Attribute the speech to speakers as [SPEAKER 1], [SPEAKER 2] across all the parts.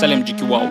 [SPEAKER 1] Салем Джики Вау.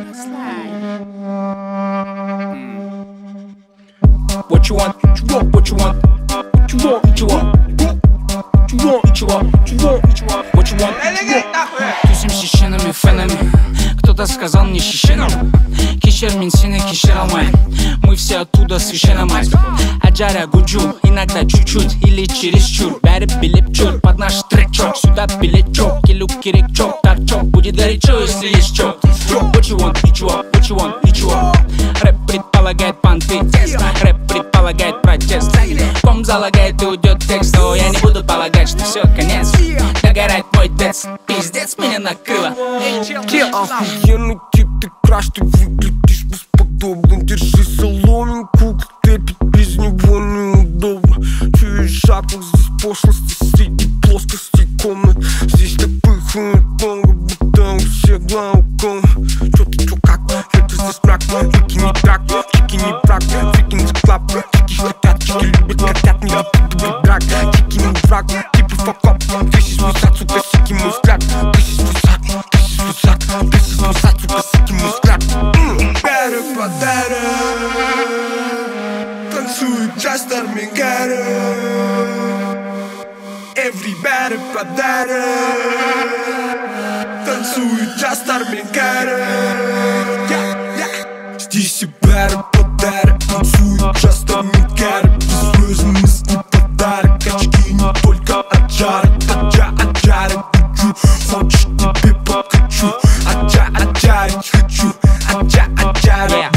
[SPEAKER 1] What you want? What you want? What you want? What you want? What you want? What you want? What you want? What you want?
[SPEAKER 2] Тусим шишенами, фенами. Кто-то сказал мне шишенам. Кешер мен сені кешер алмайын. Мы все оттуда священномай. Аджара гуджу, иногда чуть-чуть или чересчур. Бәрі билеп чур, под наш трек чок. Сюда билет чок, келу керек чок. Так чок, будет горячо, если есть чок. What you want? What you want? What you want? What you want? Рэп предполагает понты. Рэп предполагает протест. Ком залагает и уйдет текст. Но я не буду полагать, что все, конец. Догорает мой дец. Пиздец, меня накрыло.
[SPEAKER 3] Охуенный тип, ты краш, ты выглядишь бесподобно. Держи соломинку, коктейль, без него неудобно. Чуешь запах, здесь пошлости среди плоскостей комнат. Здесь так пыхает много, будто у всех глауком. Чё ты, чё как, это здесь мрак. Чики не драк, чики не брак. Фрикин за клап, чики хотят, чики любят котят. Не любят драк, чики не брак. Типа факап, ты здесь мой сад, сука, сики мой взгляд. Ты здесь мой сад, ты здесь мой сад. Ты здесь мой сад, сука, сики мой взгляд. Better подарок. Танцует Джастер Мегара. Everybody подарок. Танцует Джастер Мегара. Здесь и better подарок. Танцует Джастер Мегара. Без слез мысли подарок. Очки не только от жара. От жара хочу. Хочешь, тебе подкачу. От жарить хочу. От жарить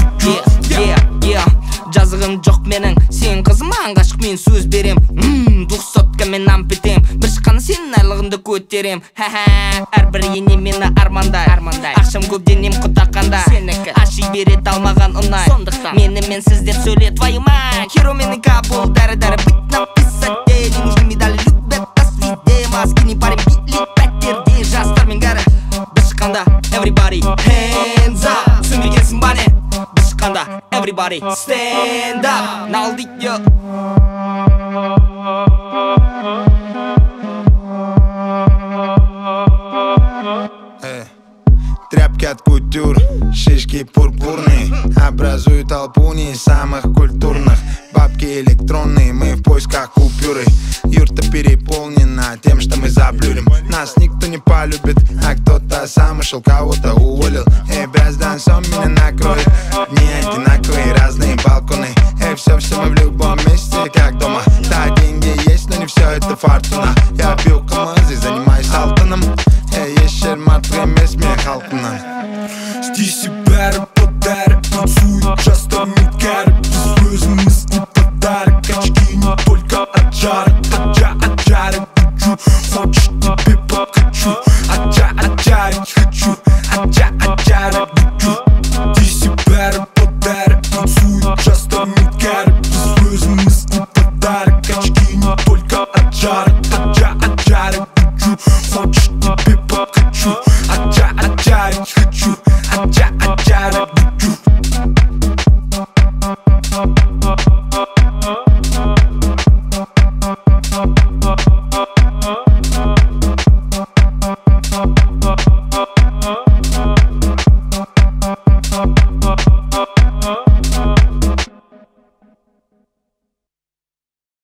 [SPEAKER 2] жазығым жоқ менің сен қызыма ғашық мен сөз берем 200 мен ампетем бір шыққаны сенің айлығыңды көтерем әрбір ене мені армандай ақшам көп денем құтақанда сенікі аши берет алмаған ұнай сондықтан менімен сіздер сөйле твою мать херо менің кабыл дәрі быть написать не нужны медали любят до свидема скини парень билет пәтерде жастармен кәрі біз шыққанда everybody hands up түсінбегенсің ба не біз шыққанда everybody stand up налдик yo
[SPEAKER 4] Тряпки от кутюр, шишки пурпурные образуют толпу не самых культурных. Бабки электронные, мы в поисках купюры. Юрта переполнена тем, что мы заблюрим. Нас никто не полюбит, а кто-то сам ушел, кого-то уволил. Брязданцом меня накроет. Дни одинаковые, разные балконы. Все мы в любом месте, как дома. Да, деньги есть, но не все это фортуна. Я пью камазы, занимаюсь алтаном. Ешер мертвый мес мне халкуна.
[SPEAKER 3] Здесь и better подарок. Танцует Джастер Мегара. Без слез мысли подарок. Очки не только от жара. От жара хочу. Хочешь, тебе подкачу. От жарить хочу. От жарить хочу. Здесь и better подарок. Танцует Джастер Мегара. Без слез мысли подарок. Очки не только от жара. От жара хочу. Хочешь, тебе подкачу. От жарить хочу. От жарить хочу.